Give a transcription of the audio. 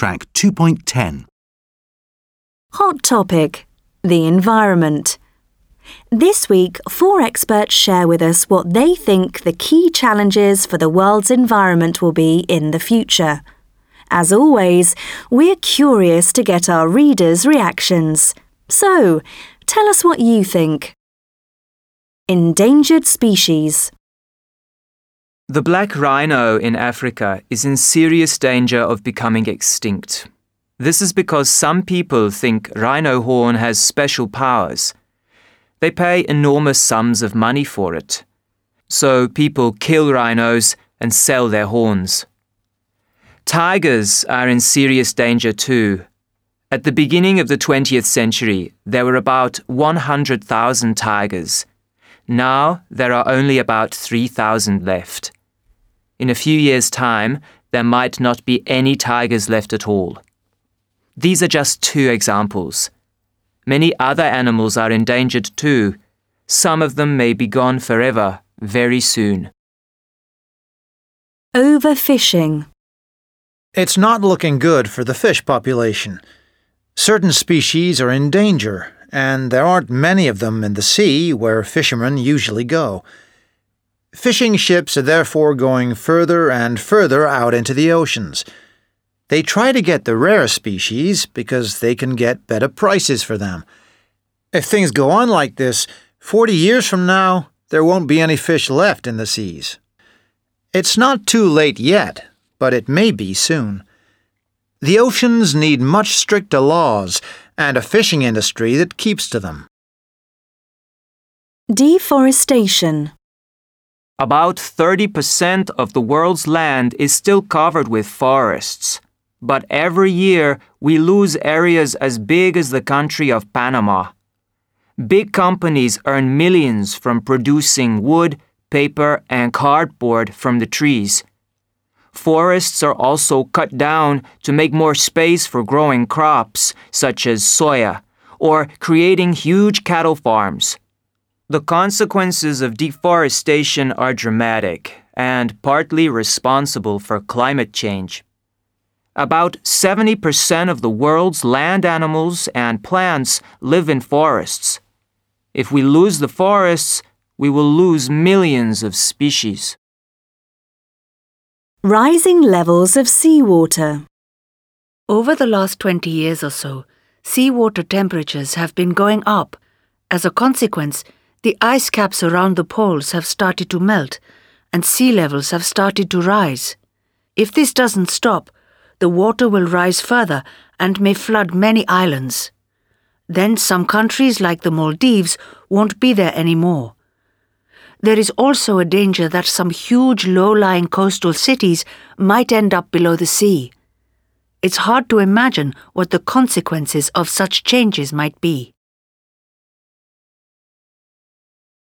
Track 2.10. Hot topic: the environment. This week, 4 experts share with us what they think the key challenges for the world's environment will be in the future. As always, we're curious to get our readers' reactions. So, tell us what you think. Endangered species. The black rhino in Africa is in serious danger of becoming extinct. This is because some people think rhino horn has special powers. They pay enormous sums of money for it. So people kill rhinos and sell their horns. Tigers are in serious danger too. At the beginning of the 20th century, there were about 100,000 tigers. Now there are only about 3,000 left. In a few years' time, there might not be any tigers left at all. These are just 2 examples. Many other animals are endangered too. Some of them may be gone forever, very soon. Overfishing. It's not looking good for the fish population. Certain species are in danger, and there aren't many of them in the sea where fishermen usually go. Fishing ships are therefore going further and further out into the oceans. They try to get the rare species because they can get better prices for them. If things go on like this, 40 years from now, there won't be any fish left in the seas. It's not too late yet, but it may be soon. The oceans need much stricter laws and a fishing industry that keeps to them. Deforestation. About 30% of the world's land is still covered with forests. But every year, we lose areas as big as the country of Panama. Big companies earn millions from producing wood, paper, and cardboard from the trees. Forests are also cut down to make more space for growing crops, such as soya, or creating huge cattle farms. The consequences of deforestation are dramatic and partly responsible for climate change. About 70% of the world's land animals and plants live in forests. If we lose the forests, we will lose millions of species. Rising levels of seawater. Over the last 20 years or so, seawater temperatures have been going up. As a consequence, the ice caps around the poles have started to melt, and sea levels have started to rise. If this doesn't stop, the water will rise further and may flood many islands. Then some countries like the Maldives won't be there anymore. There is also a danger that some huge low-lying coastal cities might end up below the sea. It's hard to imagine what the consequences of such changes might be.